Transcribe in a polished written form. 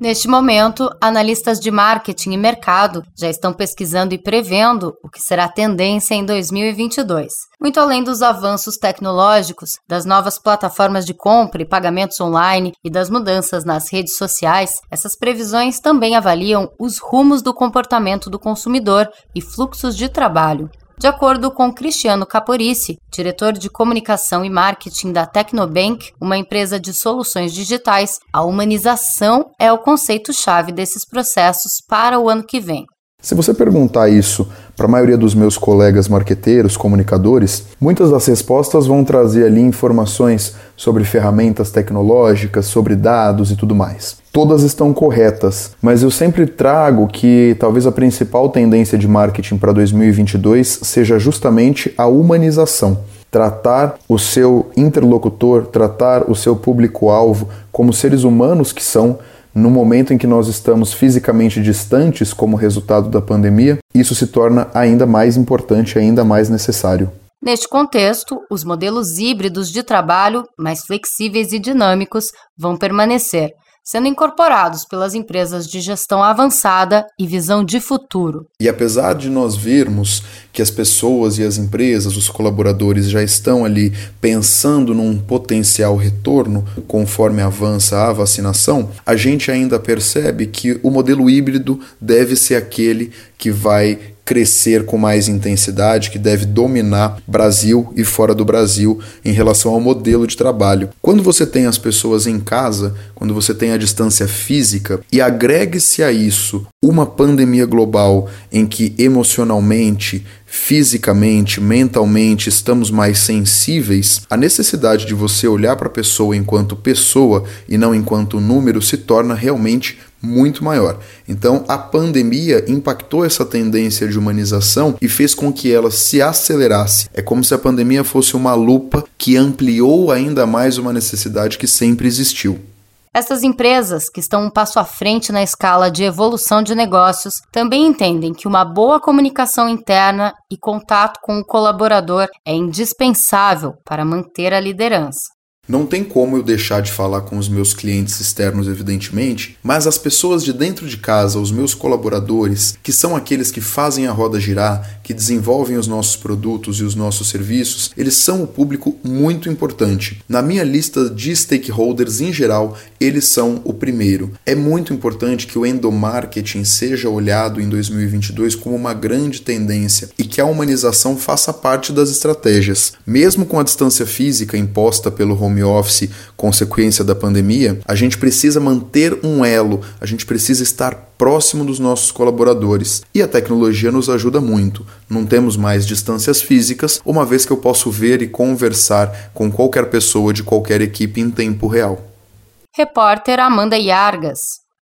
Neste momento, analistas de marketing e mercado já estão pesquisando e prevendo o que será tendência em 2022. Muito além dos avanços tecnológicos, das novas plataformas de compra e pagamentos online e das mudanças nas redes sociais, essas previsões também avaliam os rumos do comportamento do consumidor e fluxos de trabalho. De acordo com Cristiano Caporici, diretor de comunicação e marketing da Tecnobank, uma empresa de soluções digitais, a humanização é o conceito-chave desses processos para o ano que vem. Se você perguntar isso para a maioria dos meus colegas marqueteiros, comunicadores, muitas das respostas vão trazer ali informações sobre ferramentas tecnológicas, sobre dados e tudo mais. Todas estão corretas, mas eu sempre trago que talvez a principal tendência de marketing para 2022 seja justamente a humanização. Tratar o seu interlocutor, tratar o seu público-alvo como seres humanos que são. No momento em que nós estamos fisicamente distantes como resultado da pandemia, isso se torna ainda mais importante, ainda mais necessário. Neste contexto, os modelos híbridos de trabalho, mais flexíveis e dinâmicos, vão permanecer, sendo incorporados pelas empresas de gestão avançada e visão de futuro. E apesar de nós vermos que as pessoas e as empresas, os colaboradores já estão ali pensando num potencial retorno conforme avança a vacinação, a gente ainda percebe que o modelo híbrido deve ser aquele que vai crescer com mais intensidade, que deve dominar Brasil e fora do Brasil em relação ao modelo de trabalho. Quando você tem as pessoas em casa, quando você tem a distância física e agregue-se a isso uma pandemia global em que emocionalmente, fisicamente, mentalmente estamos mais sensíveis, a necessidade de você olhar para a pessoa enquanto pessoa e não enquanto número se torna realmente muito maior. Então, a pandemia impactou essa tendência de humanização e fez com que ela se acelerasse. É como se a pandemia fosse uma lupa que ampliou ainda mais uma necessidade que sempre existiu. Essas empresas, que estão um passo à frente na escala de evolução de negócios, também entendem que uma boa comunicação interna e contato com o colaborador é indispensável para manter a liderança. Não tem como eu deixar de falar com os meus clientes externos, evidentemente, mas as pessoas de dentro de casa, os meus colaboradores, que são aqueles que fazem a roda girar, que desenvolvem os nossos produtos e os nossos serviços, eles são um público muito importante. Na minha lista de stakeholders em geral, eles são o primeiro. É muito importante que o endomarketing seja olhado em 2022 como uma grande tendência e que a humanização faça parte das estratégias. Mesmo com a distância física imposta pelo home office, consequência da pandemia, a gente precisa manter um elo, a gente precisa estar próximo dos nossos colaboradores. E a tecnologia nos ajuda muito. Não temos mais distâncias físicas, uma vez que eu posso ver e conversar com qualquer pessoa de qualquer equipe em tempo real. Repórter Amanda Yargas.